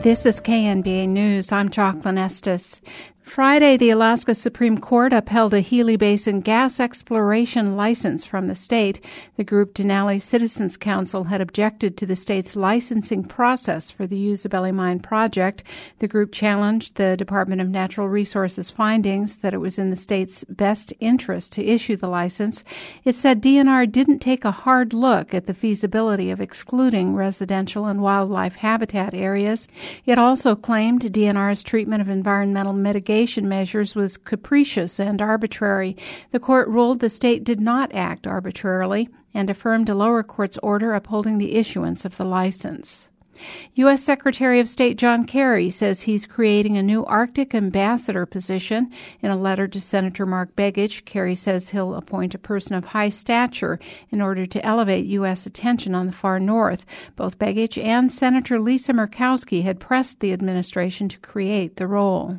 This is KNBA News. I'm Jocelyn Estes. Friday, the Alaska Supreme Court upheld a Healy Basin gas exploration license from the state. The group Denali Citizens Council had objected to the state's licensing process for the Usabelly Mine project. The group challenged the Department of Natural Resources findings that it was in the state's best interest to issue the license. It said DNR didn't take a hard look at the feasibility of excluding residential and wildlife habitat areas. It also claimed DNR's treatment of environmental mitigation measures was capricious and arbitrary. The court ruled the state did not act arbitrarily and affirmed a lower court's order upholding the issuance of the license. U.S. Secretary of State John Kerry says he's creating a new Arctic ambassador position. In a letter to Senator Mark Begich, Kerry says he'll appoint a person of high stature in order to elevate U.S. attention on the far north. Both Begich and Senator Lisa Murkowski had pressed the administration to create the role.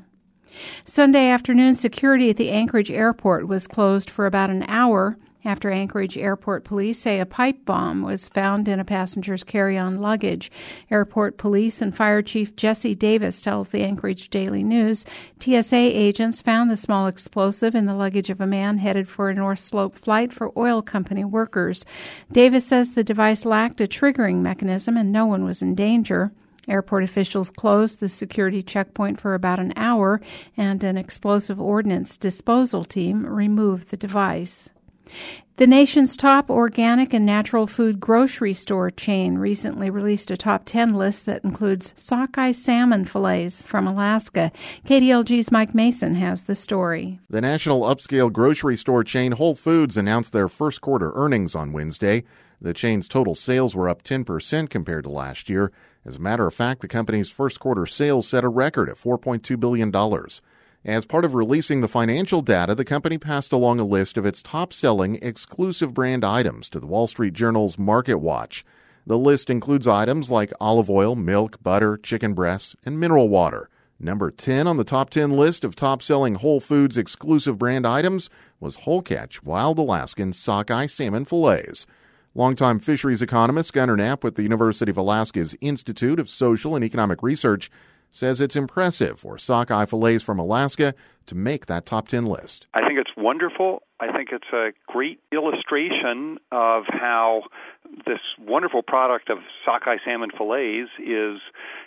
Sunday afternoon, security at the Anchorage airport was closed for about an hour after Anchorage Airport police say a pipe bomb was found in a passenger's carry-on luggage. Airport police and Fire Chief Jesse Davis tells the Anchorage Daily News TSA agents found the small explosive in the luggage of a man headed for a North Slope flight for oil company workers. Davis says the device lacked a triggering mechanism and no one was in danger. Airport officials closed the security checkpoint for about an hour, and an explosive ordnance disposal team removed the device. The nation's top organic and natural food grocery store chain recently released a top 10 list that includes sockeye salmon fillets from Alaska. KDLG's Mike Mason has the story. The national upscale grocery store chain Whole Foods announced their first quarter earnings on Wednesday. The chain's total sales were up 10% compared to last year. As a matter of fact, the company's first quarter sales set a record at $4.2 billion. As part of releasing the financial data, the company passed along a list of its top-selling exclusive brand items to the Wall Street Journal's Market Watch. The list includes items like olive oil, milk, butter, chicken breasts, and mineral water. Number 10 on the top 10 list of top-selling Whole Foods exclusive brand items was Whole Catch Wild Alaskan Sockeye Salmon Fillets. Longtime fisheries economist Gunnar Knapp with the University of Alaska's Institute of Social and Economic Research says it's impressive for sockeye fillets from Alaska to make that top 10 list. I think it's wonderful. I think it's a great illustration of how this wonderful product of sockeye salmon fillets is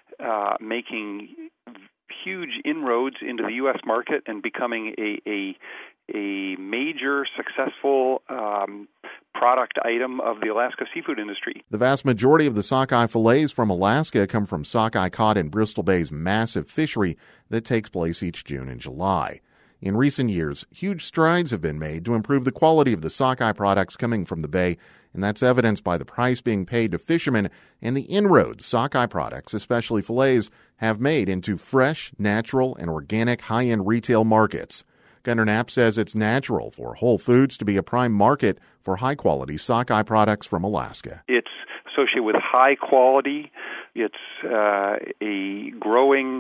making huge inroads into the U.S. market and becoming a major successful product item of the Alaska seafood industry. The vast majority of the sockeye fillets from Alaska come from sockeye caught in Bristol Bay's massive fishery that takes place each June and July. In recent years, huge strides have been made to improve the quality of the sockeye products coming from the bay, and that's evidenced by the price being paid to fishermen and the inroads sockeye products, especially fillets, have made into fresh, natural, and organic high-end retail markets. Gunnar Knapp says it's natural for Whole Foods to be a prime market for high-quality sockeye products from Alaska. It's associated with high quality. It's a growing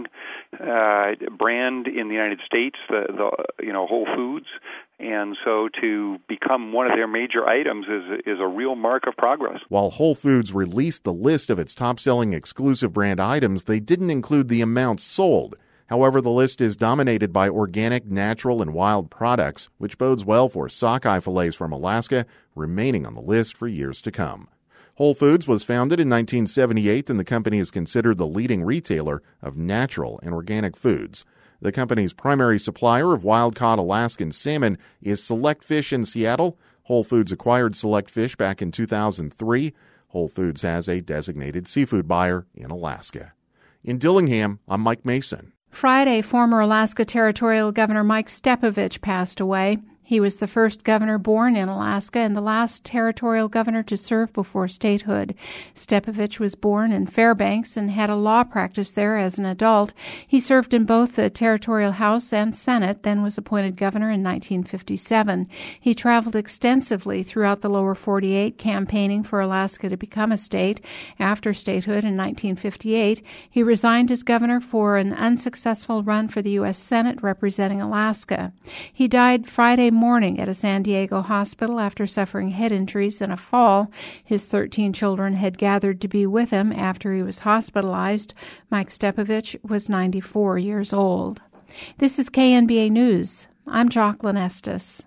brand in the United States, the Whole Foods, and so to become one of their major items is a real mark of progress. While Whole Foods released the list of its top-selling exclusive brand items, they didn't include the amounts sold. However, the list is dominated by organic, natural, and wild products, which bodes well for sockeye fillets from Alaska remaining on the list for years to come. Whole Foods was founded in 1978, and the company is considered the leading retailer of natural and organic foods. The company's primary supplier of wild-caught Alaskan salmon is Select Fish in Seattle. Whole Foods acquired Select Fish back in 2003. Whole Foods has a designated seafood buyer in Alaska. In Dillingham, I'm Mike Mason. Friday, former Alaska Territorial Governor Mike Stepovich passed away. He was the first governor born in Alaska and the last territorial governor to serve before statehood. Stepovich was born in Fairbanks and had a law practice there as an adult. He served in both the Territorial House and Senate, then was appointed governor in 1957. He traveled extensively throughout the lower 48, campaigning for Alaska to become a state. After statehood in 1958, he resigned as governor for an unsuccessful run for the U.S. Senate representing Alaska. He died Friday morning at a San Diego hospital after suffering head injuries in a fall. His 13 children had gathered to be with him after he was hospitalized. Mike Stepovich was 94 years old. This is KNBA News. I'm Jocelyn Estes.